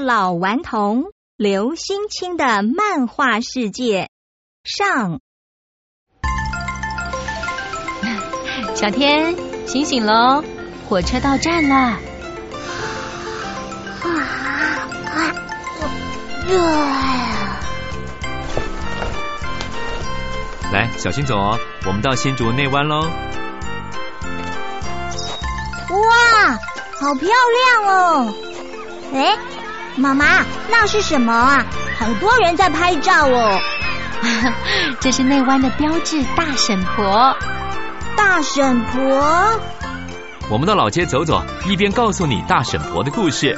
老顽童刘星星的漫画世界上。 小天，醒醒喽，火车到站了。 来，小心走哦，我们到新竹内湾喽。 哇，好漂亮哦！哎，妈妈，那是什么啊？好多人在拍照哦。 这是内湾的标志大婶婆。 大婶婆， 我们到老街走走，一边告诉你大婶婆的故事。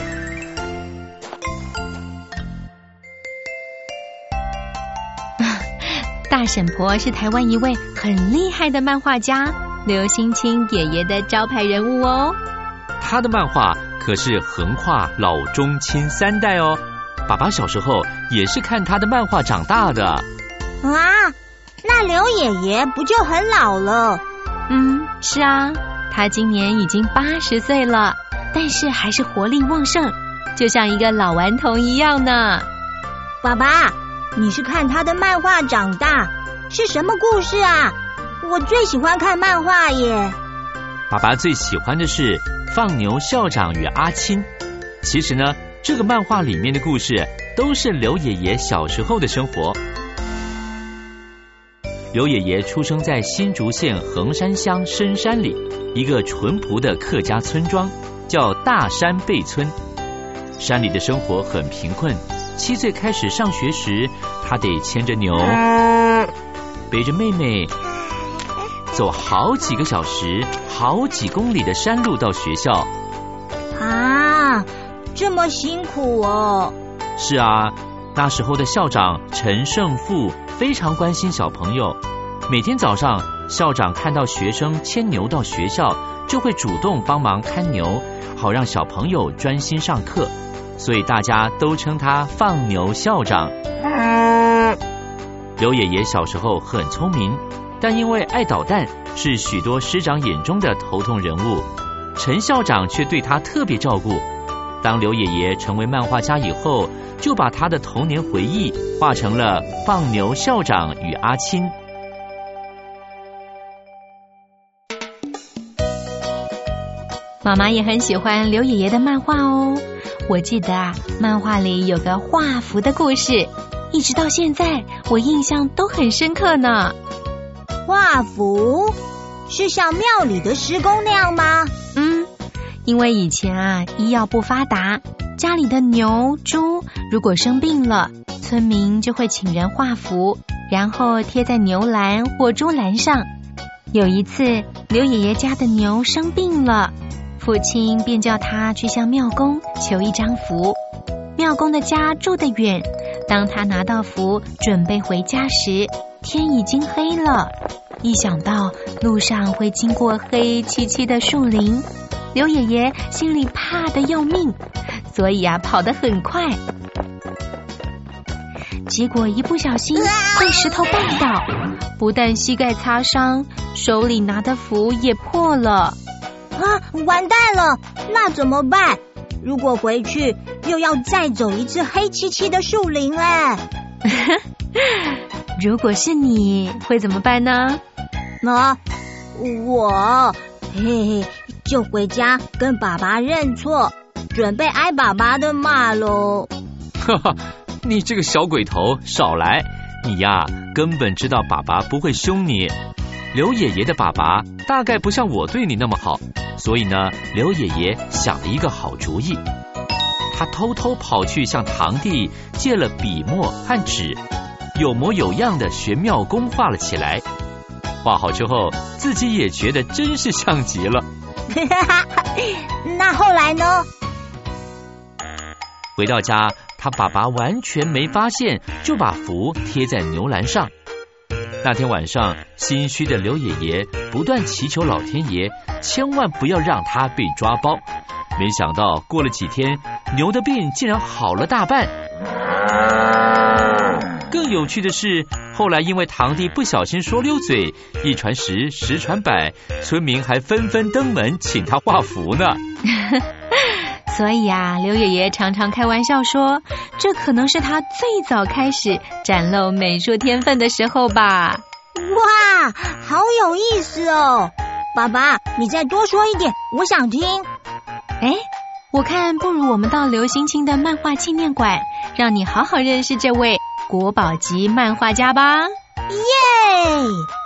大婶婆是台湾一位很厉害的漫画家，刘星星爷爷的招牌人物哦。 他的漫画可是横跨老中青三代哦。爸爸小时候也是看他的漫画长大的。 啊，那刘爷爷不就很老了？ 是啊，他今年已经80岁了，但是还是活力旺盛，就像一个老顽童一样呢。 爸爸，你是看他的漫画长大，是什么故事啊？我最喜欢看漫画耶。 爸爸最喜欢的是放牛校长与阿青。其实呢，这个漫画里面的故事都是刘爷爷小时候的生活。刘爷爷出生在新竹县横山乡深山里一个淳朴的客家村庄，叫大山背村。山里的生活很贫困，7岁开始上学时，他得牵着牛，背着妹妹，走好几个小时、好几公里的山路到学校。 啊，这么辛苦哦。 是啊，那时候的校长陈胜富非常关心小朋友。每天早上，校长看到学生牵牛到学校，就会主动帮忙看牛，好让小朋友专心上课。所以大家都称他放牛校长。刘爷爷小时候很聪明，但因为爱捣蛋，是许多师长眼中的头痛人物。陈校长却对他特别照顾。当刘爷爷成为漫画家以后，就把他的童年回忆画成了《放牛校长与阿青》。 妈妈也很喜欢刘爷爷的漫画哦。我记得啊，漫画里有个画符的故事，一直到现在我印象都很深刻呢。 画符是像庙里的施工那样吗？ 因为以前啊医药不发达，家里的牛猪如果生病了，村民就会请人画符，然后贴在牛栏或猪栏上。有一次刘爷爷家的牛生病了，父亲便叫他去向庙公求一张符。庙公的家住得远，当他拿到符准备回家时，天已经黑了。一想到路上会经过黑漆漆的树林，刘爷爷心里怕得要命，所以啊跑得很快。结果一不小心被石头绊倒，不但膝盖擦伤，手里拿的符也破了。 完蛋了，那怎么办？如果回去又要再走一次黑漆漆的树林哎。 如果是你会怎么办呢？ 我就回家跟爸爸认错，准备挨爸爸的骂咯。 哈哈，你这个小鬼头，少来！你呀，根本知道爸爸不会凶你。刘爷爷的爸爸大概不像我对你那么好，所以呢，刘爷爷想了一个好主意。他偷偷跑去向堂弟借了笔墨和纸，有模有样的学庙公画了起来。画好之后，自己也觉得真是像极了。 那后来呢？ 回到家，他爸爸完全没发现，就把符贴在牛栏上。那天晚上，心虚的刘爷爷不断祈求老天爷千万不要让他被抓包。没想到过了几天，牛的病竟然好了大半。更有趣的是，后来因为堂弟不小心说溜嘴，一传十，十传百，村民还纷纷登门请他画符呢。 所以啊，刘爷爷常常开玩笑说，这可能是他最早开始展露美术天分的时候吧。 哇，好有意思哦！爸爸，你再多说一点，我想听。 哎，我看不如我们到刘兴清的漫画纪念馆，让你好好认识这位国宝级漫画家吧。 耶！